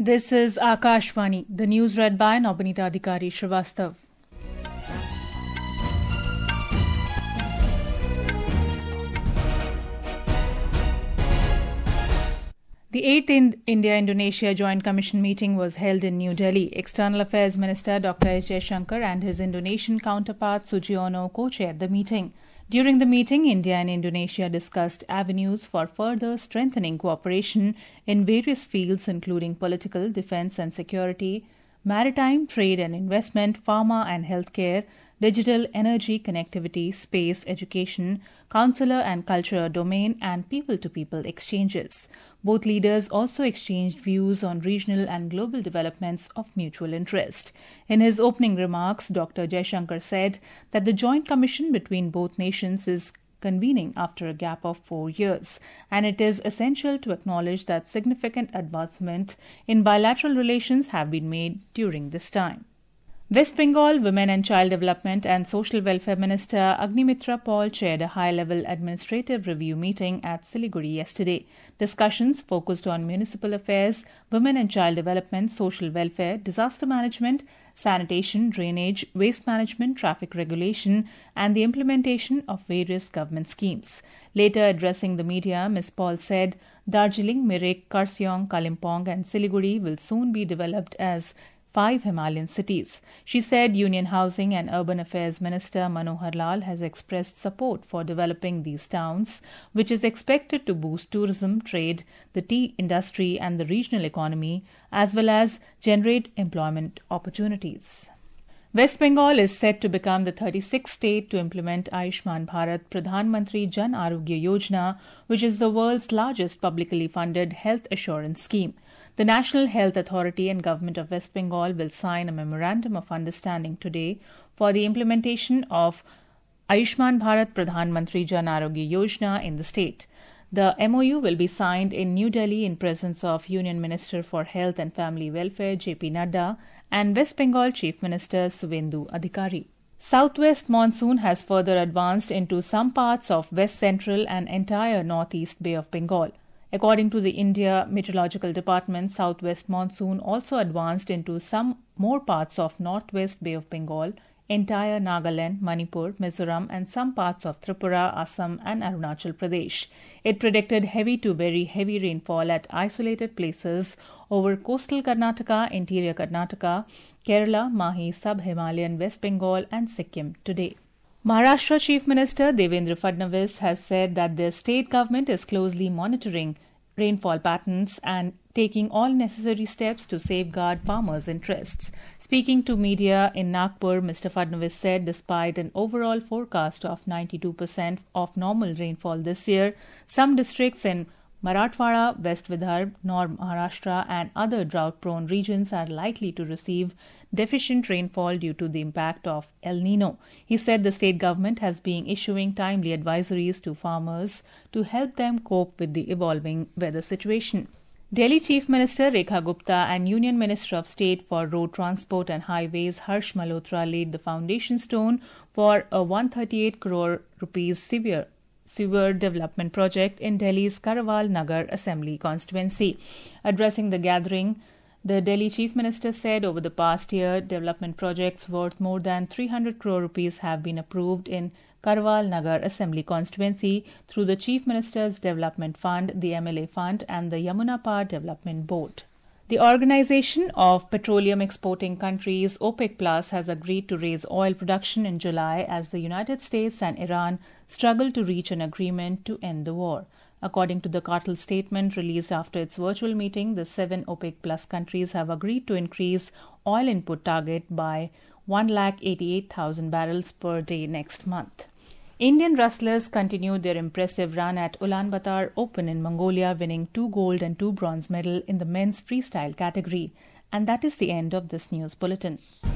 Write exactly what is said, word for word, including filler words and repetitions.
This is Akashvani, the news read by Nobinita Adhikari Srivastav. The eighth India-Indonesia Joint Commission meeting was held in New Delhi. External Affairs Minister Doctor S. Jaishankar and his Indonesian counterpart Sugiono co-chaired the meeting. During the meeting, India and Indonesia discussed avenues for further strengthening cooperation in various fields including political, defence and security, maritime, trade and investment, pharma and healthcare, digital, energy, connectivity, space, education, consular and cultural domain, and people-to-people exchanges. Both leaders also exchanged views on regional and global developments of mutual interest. In his opening remarks, Doctor Jaishankar said that the joint commission between both nations is convening after a gap of four years, and it is essential to acknowledge that significant advancements in bilateral relations have been made during this time. West Bengal Women and Child Development and Social Welfare Minister Agnimitra Paul chaired a high-level administrative review meeting at Siliguri yesterday. Discussions focused on municipal affairs, women and child development, social welfare, disaster management, sanitation, drainage, waste management, traffic regulation, and the implementation of various government schemes. Later addressing the media, Miz Paul said, Darjeeling, Mirik, Kurseong, Kalimpong and Siliguri will soon be developed as five Himalayan cities. She said Union Housing and Urban Affairs Minister Manohar Lal has expressed support for developing these towns, which is expected to boost tourism, trade, the tea industry and the regional economy, as well as generate employment opportunities. West Bengal is set to become the thirty-sixth state to implement Ayushman Bharat Pradhan Mantri Jan Arogya Yojana, which is the world's largest publicly funded health assurance scheme. The National Health Authority and Government of West Bengal will sign a Memorandum of Understanding today for the implementation of Ayushman Bharat Pradhan Mantri Jan Arogya Yojana in the state. The M O U will be signed in New Delhi in presence of Union Minister for Health and Family Welfare J P Nadda and West Bengal Chief Minister Suvendu Adhikari. Southwest monsoon has further advanced into some parts of West Central and entire Northeast Bay of Bengal. According to the India Meteorological Department, southwest monsoon also advanced into some more parts of northwest Bay of Bengal, entire Nagaland, Manipur, Mizoram and some parts of Tripura, Assam and Arunachal Pradesh. It predicted heavy to very heavy rainfall at isolated places over coastal Karnataka, interior Karnataka, Kerala, Mahi, sub-Himalayan West Bengal and Sikkim today. Maharashtra Chief Minister Devendra Fadnavis has said that the state government is closely monitoring rainfall patterns and taking all necessary steps to safeguard farmers' interests. Speaking to media in Nagpur, Mister Fadnavis said despite an overall forecast of ninety-two percent of normal rainfall this year, some districts in Marathwada, West Vidarbha, North Maharashtra and other drought-prone regions are likely to receive deficient rainfall due to the impact of El Nino. He said the state government has been issuing timely advisories to farmers to help them cope with the evolving weather situation. Delhi Chief Minister Rekha Gupta and Union Minister of State for Road Transport and Highways Harsh Malhotra laid the foundation stone for a one hundred thirty-eight crore rupees severe sewer development project in Delhi's Karawal Nagar Assembly constituency. Addressing the gathering, the Delhi Chief Minister said over the past year, development projects worth more than three hundred crore rupees have been approved in Karawal Nagar Assembly constituency through the Chief Minister's Development Fund, the M L A Fund and the Yamuna Par Development Board. The Organization of Petroleum Exporting Countries OPEC Plus has agreed to raise oil production in July as the United States and Iran struggle to reach an agreement to end the war. According to the cartel statement released after its virtual meeting, the seven OPEC Plus countries have agreed to increase oil input target by one lakh eighty-eight thousand barrels per day next month. Indian wrestlers continued their impressive run at Ulaanbaatar Open in Mongolia, winning two gold and two bronze medals in the men's freestyle category. And that is the end of this news bulletin.